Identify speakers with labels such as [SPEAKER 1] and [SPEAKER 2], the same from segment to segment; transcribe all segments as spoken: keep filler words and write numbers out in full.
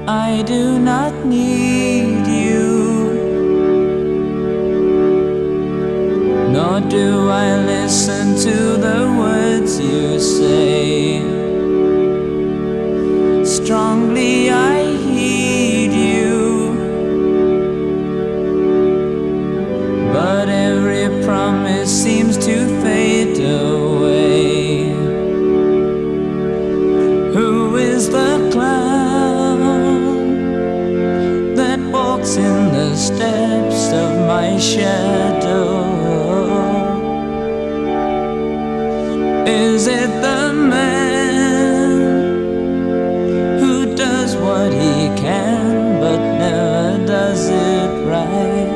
[SPEAKER 1] I do not need you, nor do I listen to the words you say. Strongly I heed you, but every promise seems to fade away. Who is the clown that walks in the steps of my shadow? Is it the man who does what he can but never does it right?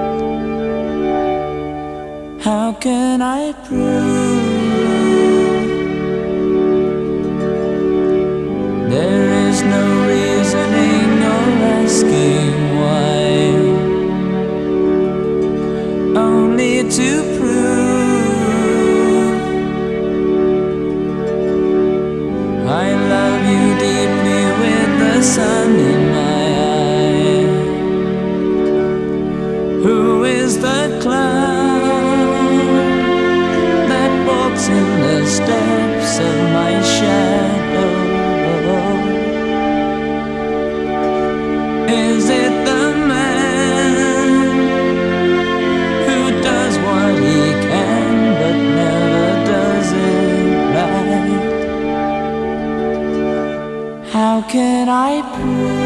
[SPEAKER 1] How can I prove there is no reasoning or asking why? Only to prove I love you deeply with the sun in my eye. Who is the clown that walks in the steps of my shadow? Is it the man who does what he can but never does it right? How can I prove